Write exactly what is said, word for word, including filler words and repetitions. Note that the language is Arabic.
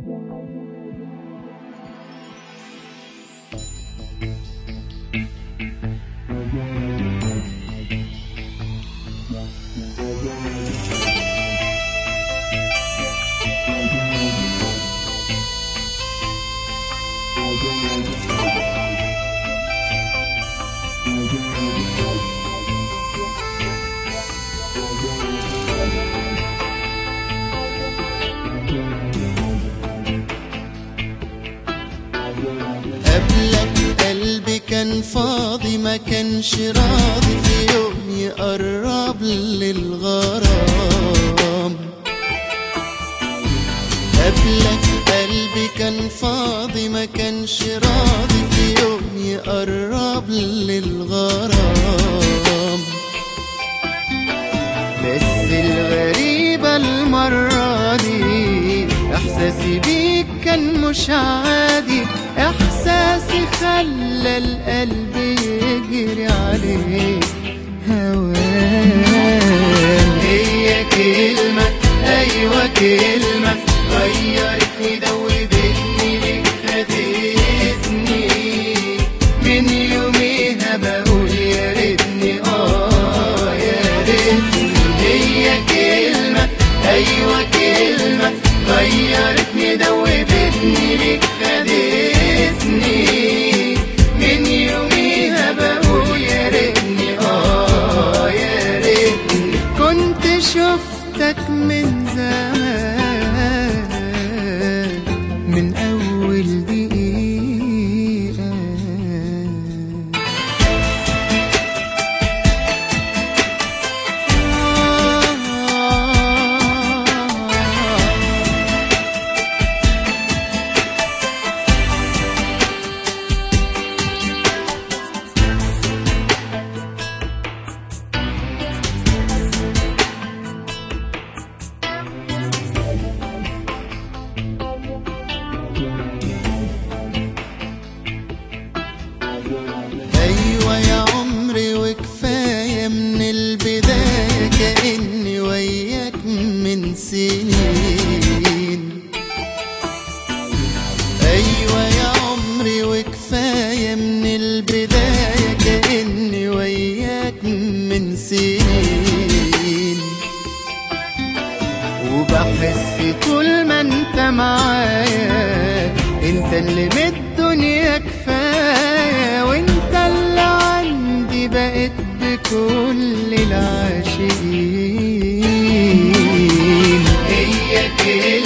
قبلك قلبي كان فاضي، ما كانش راضي في يوم يقرب للغرام. قبلك قلبي كان فاضي، ما كانش راضي في يوم يقرب للغرام. بس الغريبة المرة دي احساسي بيك كان مش عادي، احساسي خلى القلب يجري عليك هوام. هي كلمة ايوه كلمة غيرتني دوبتني ليك خدتني، من يوميها بقول يا ريتني اه يا ريتني. هي كلمة ايوه كلمة غيرتني دوبتني ليك خدتني، من يوميها بقول يا ريتني اه يا ريتني. كنت شفتك من زمان، من أول دقيقة. أيوة يا عمري وكفاية من البداية، كأني وياك من سنين. أيوة يا عمري وكفاية من البداية، كأني وياك من سنين. وبحس طول ما انت معايا انت اللي من الدنيا كفاية، وانت اللي عندي بقيت بكل العاشقين. هي كلمة